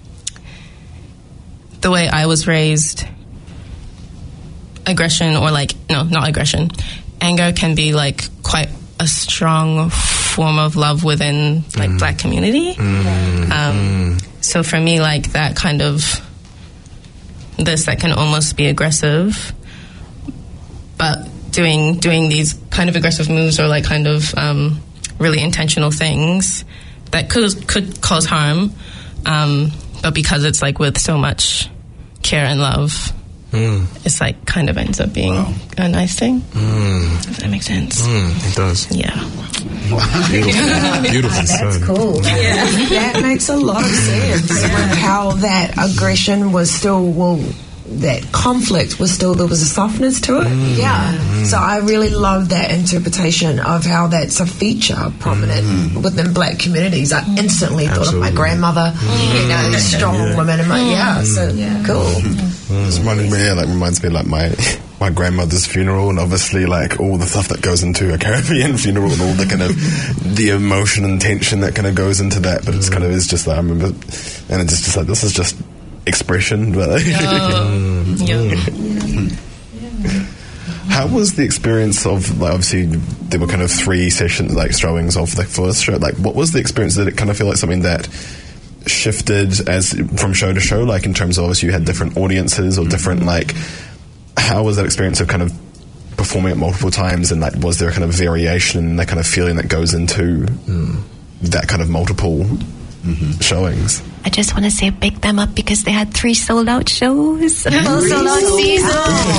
the way I was raised, aggression or like, no, not aggression, anger can be like quite a strong form of love within like mm. Black community. Mm. Um, so for me, like that kind of, this that can almost be aggressive, but doing doing these kind of aggressive moves or like kind of um, really intentional things that could could cause harm. Um, But because it's like with so much care and love, mm. it's like kind of ends up being wow. a nice thing. Mm. If that makes sense. Mm, it does. Yeah. Wow. Beautiful. Beautiful. That's cool. Yeah. That makes a lot of sense. With how that aggression was still, well, that conflict was still, there was a softness to it. Mm. Yeah. Mm. So I really love that interpretation of how that's a feature prominent mm. within Black communities. I instantly Absolutely. thought of my grandmother, mm. you know, the strong yeah. woman. And my, yeah, so yeah. cool. Mm. It's reminds me, yeah, like reminds me like my my grandmother's funeral, and obviously like all the stuff that goes into a Caribbean funeral and all the kind of the emotion and tension that kind of goes into that. But it's kind of is just like I remember, and it's just like this is just expression. But like, oh. yeah. Yeah. How was the experience of like obviously there were kind of three sessions like showings of the first show? Like what was the experience? Did it kind of feel like something that shifted as from show to show, like in terms of obviously you had different audiences or different, like, how was that experience of kind of performing it multiple times, and like was there a kind of variation in that kind of feeling that goes into mm. that kind of multiple mm-hmm. showings? I just want to say big them up because they had three sold out shows. A full sold out season.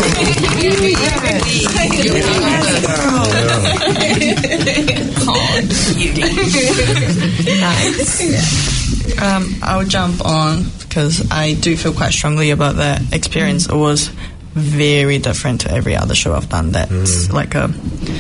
Nice. Um, I'll jump on because I do feel quite strongly about that experience. Mm. It was very different to every other show I've done. That's mm. like a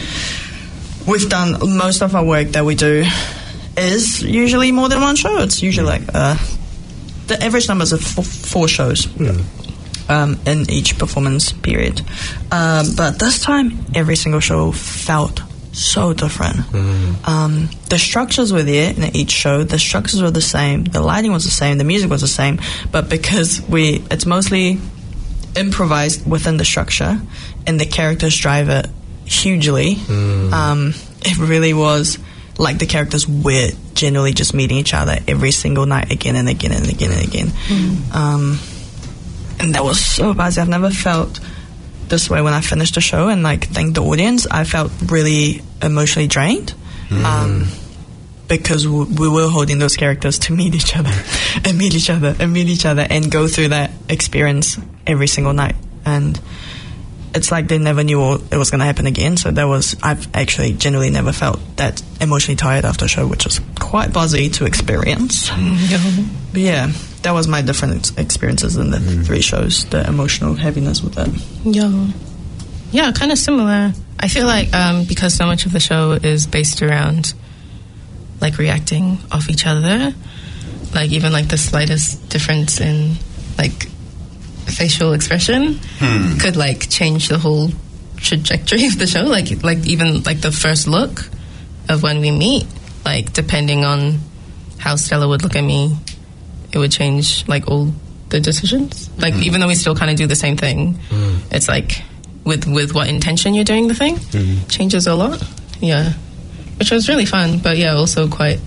we've done most of our work that we do is usually more than one show. It's usually like uh, the average numbers of f- four shows mm. um, in each performance period. Um, but this time, every single show felt so different. Mm. Um, the structures were there in each show. The structures were the same. The lighting was the same. The music was the same. But because we, it's mostly improvised within the structure, and the characters drive it hugely. Mm. Um, it really was like the characters were generally just meeting each other every single night, again and again and again and again. Mm. Um, and that was so buzzy. I've never felt this way when I finished the show and like thanked the audience. I felt really emotionally drained. Mm. Um, because w- we were holding those characters to meet each other and meet each other and meet each other and go through that experience every single night. And it's like they never knew it was going to happen again. So that was, I've actually generally never felt that emotionally tired after a show, which was quite buzzy to experience. Mm. But yeah, that was my different experiences in the mm. three shows, the emotional heaviness with that. Yeah, yeah, kind of similar. I feel like um, because so much of the show is based around like reacting off each other, like even like the slightest difference in like facial expression hmm. could like change the whole trajectory of the show. Like like even like the first look of when we meet, like depending on how Stella would look at me, it would change like all the decisions. Like mm. even though we still kind of do the same thing, mm. it's like with with what intention you're doing the thing mm. changes a lot. Yeah, which was really fun, but yeah, also quite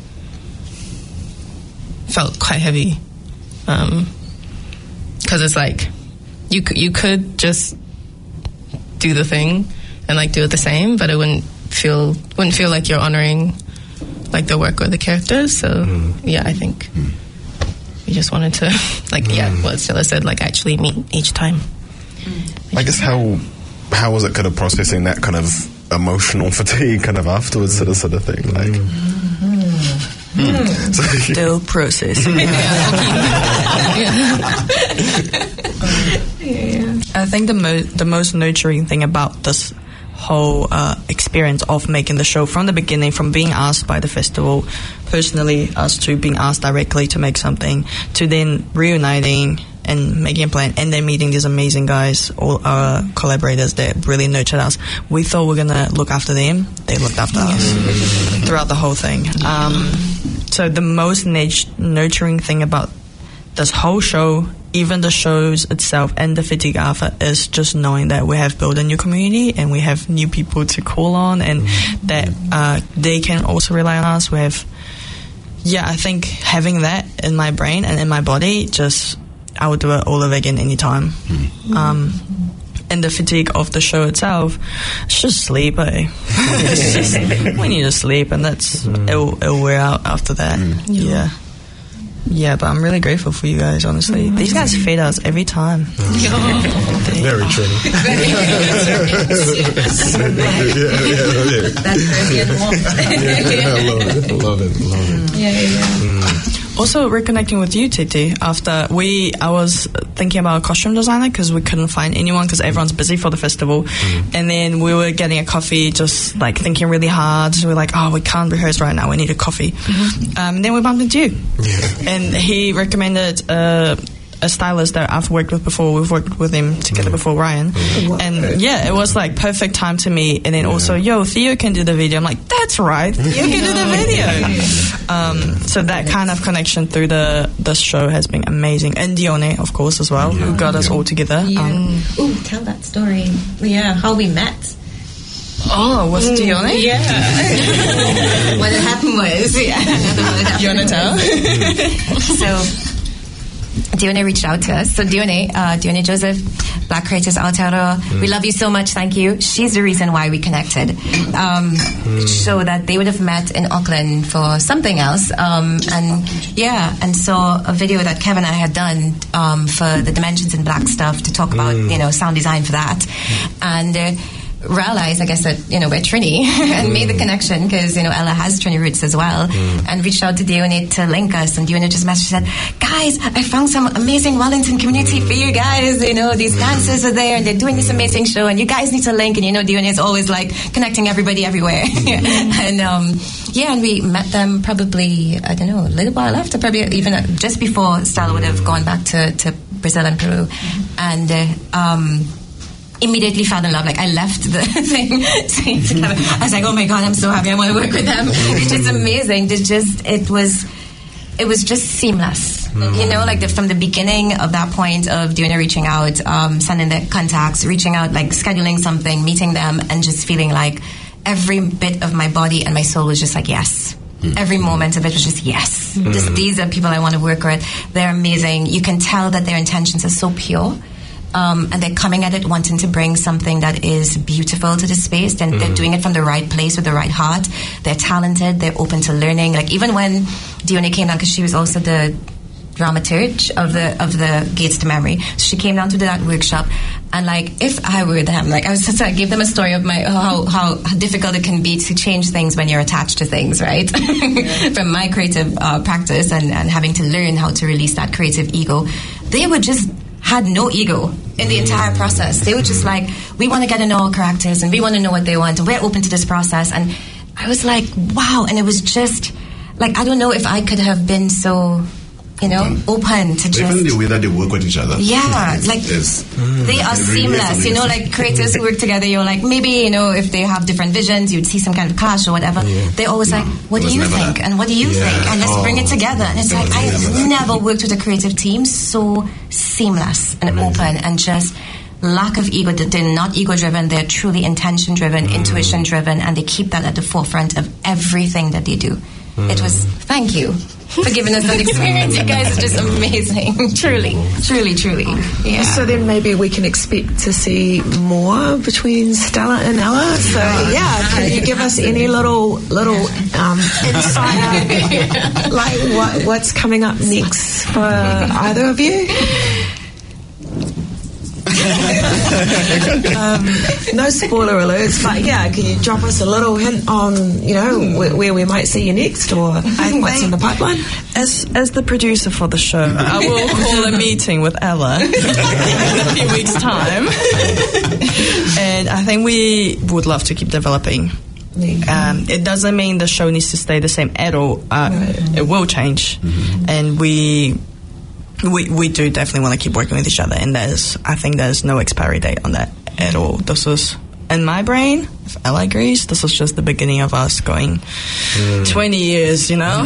felt quite heavy. Um, because it's like you c- you could just do the thing and like do it the same, but it wouldn't feel wouldn't feel like you're honoring like the work or the characters. So mm. yeah, I think mm. we just wanted to like mm. yeah, what Stella said, like actually meet each time. Mm. I guess how how was it kind of processing that kind of emotional fatigue kind of afterwards, sort of sort of thing, like. Mm-hmm. Mm. So, still processing. yeah. I think the mo- the most nurturing thing about this whole uh, experience of making the show from the beginning, from being asked by the festival personally, us to being asked directly to make something, to then reuniting and making a plan, and then meeting these amazing guys, all our collaborators that really nurtured us. We thought we were going to look after them. They looked after us throughout the whole thing. Um, so the most nat- nurturing thing about this whole show, even the shows itself and the Fatigue Alpha, is just knowing that we have built a new community and we have new people to call on, and that uh, they can also rely on us. We have, yeah, I think having that in my brain and in my body, just I would do it all over again anytime. Mm. Um, and the fatigue of the show itself, it's just sleep, eh? It's just, we need to sleep, and that's mm. it'll, it'll wear out after that. Mm. Yeah. yeah. Yeah, but I'm really grateful for you guys, honestly. Mm. These guys feed us every time. Mm. Very true. That's very warmth. I love it. I love it. Love it. Yeah, yeah, yeah. Mm. Also, reconnecting with you, Titi, after we, I was thinking about a costume designer because we couldn't find anyone because everyone's busy for the festival. Mm. And then we were getting a coffee, just like thinking really hard. So we we're like, oh, we can't rehearse right now. We need a coffee. Mm-hmm. Um, and then we bumped into you. Yeah. And he recommended uh, a stylist that I've worked with before. We've worked with him together mm. before, Ryan. Mm. And yeah, it was like perfect time to meet. And then yeah. also, yo, Theo can do the video. I'm like, that's right, Theo can do the video. Um, so that kind of connection through the this show has been amazing. And Dione, of course, as well, yeah. who got us all together. Yeah. Um, Ooh, tell that story. Yeah, how we met. Oh, was it Dione? Yeah. What had happened was, yeah. You want to tell? So, Dione reached out to us. So Dione, uh, Dione Joseph, Black Creators Aotearoa, mm. we love you so much, thank you. She's the reason why we connected. Um, mm. So that they would have met in Auckland for something else. Um, and yeah, and saw a video that Kevin and I had done um, for the Dimensions in Black stuff to talk about, mm. you know, sound design for that. And uh, realized, I guess, that, you know, we're Trini and made the connection because, you know, Ella has Trini roots as well, mm. and reached out to Dione to link us. And Dione just messaged, said, guys, I found some amazing Wellington community for you guys. You know, these dancers are there and they're doing this amazing show and you guys need to link. And, you know, Dione is always like connecting everybody everywhere. and, um, yeah, and we met them probably, I don't know, a little while after, probably even just before Stella would have gone back to, to Brazil and Peru. And, uh, um, immediately fell in love. Like, I left the thing saying to Kevin, I was like, oh my god, I'm so happy I want to work with them. It's just amazing. It's just, it was, it was just seamless. Mm-hmm. You know, like the, from the beginning of that point of Dione reaching out, um, sending the contacts, reaching out, like scheduling something, meeting them, and just feeling like every bit of my body and my soul was just like, yes. Mm-hmm. Every moment of it was just, yes. Mm-hmm. This, these are people I want to work with. They're amazing. You can tell that their intentions are so pure. Um, and they're coming at it wanting to bring something that is beautiful to the space, and mm. they're doing it from the right place with the right heart. They're talented, they're open to learning. Like, even when Dione came down, because she was also the dramaturge of the of the Gates to Memory, so she came down to do that workshop, and like, if I were them, like, I was just, I gave them a story of my how, how difficult it can be to change things when you're attached to things, right? From my creative uh, practice and, and having to learn how to release that creative ego, they would just had no ego in the entire process. They were just like, we want to get to know our characters and we want to know what they want and we're open to this process. And I was like, wow. And it was just like, I don't know if I could have been so, you know, mm. open to just... Even the way that they work with each other. Yeah, like, is, they are really seamless. You know, like, creators who work together, you're like, maybe, you know, if they have different visions, you'd see some kind of clash or whatever. Yeah. They're always no, like, what do you think? That. And what do you yeah. think? And let's oh, bring it together. And it's like, I've never worked with a creative team so seamless and Amazing. Open and just... lack of ego. They're not ego-driven. They're truly intention-driven, mm. intuition-driven, and they keep that at the forefront of everything that they do. Mm. It was, thank you for giving us that experience. You guys are just amazing. Truly, truly, truly. Yeah. So then maybe we can expect to see more between Stella and Ella. So yeah, can you give us any little little um, insight, like what what's coming up next for either of you? um, no spoiler alerts, but yeah, can you drop us a little hint on, you know, where, where we might see you next, or what's in the pipeline? As as the producer for the show, I will call a meeting with Ella in a few weeks' time, and I think we would love to keep developing. Um, it doesn't mean the show needs to stay the same at all. Uh, right. It will change, mm-hmm. and we. We we do definitely want to keep working with each other, and there's I think there's no expiry date on that at all. This was, in my brain, if Ella agrees, this was just the beginning of us going mm. twenty years, you know?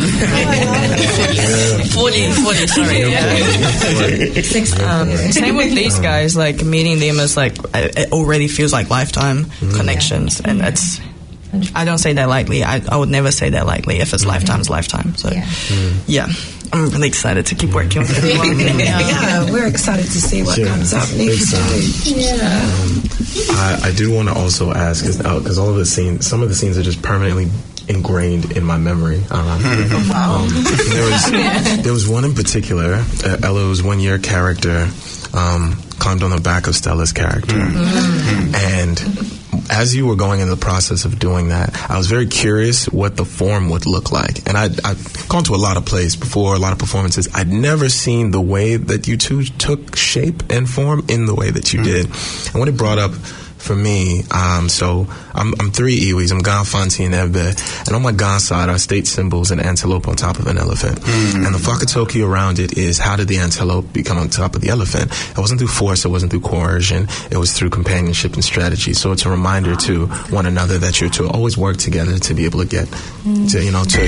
forty, forty, sorry. Yeah. um, same with these guys, like, meeting them is like, it already feels like lifetime mm. connections, and it's, I don't say that lightly. I, I would never say that lightly. If it's mm-hmm. lifetime, it's lifetime. So, yeah. Mm. yeah. I'm really excited to keep working with everyone. yeah. yeah, we're excited to see what yeah. comes up next. Yeah. Um, I, I do want to also ask, because all of the scenes, some of the scenes are just permanently ingrained in my memory. Um, wow. um, there was there was one in particular. Uh, Ella was one year character. Um, climbed on the back of Stella's character, mm-hmm. and as you were going in the process of doing that, I was very curious what the form would look like. And I'd, I've gone to a lot of plays before, a lot of performances. I'd never seen the way that you two took shape and form in the way that you mm-hmm. did. And what it brought up for me, um, so I'm, I'm three iwis. I'm Ga, Fanti, and Ebe. And on my Ga side are state symbols and antelope on top of an elephant. Mm-hmm. And the Whakatoki around it is, how did the antelope become on top of the elephant? It wasn't through force, it wasn't through coercion, it was through companionship and strategy. So it's a reminder to one another that you're to always work together to be able to get, to, you know, to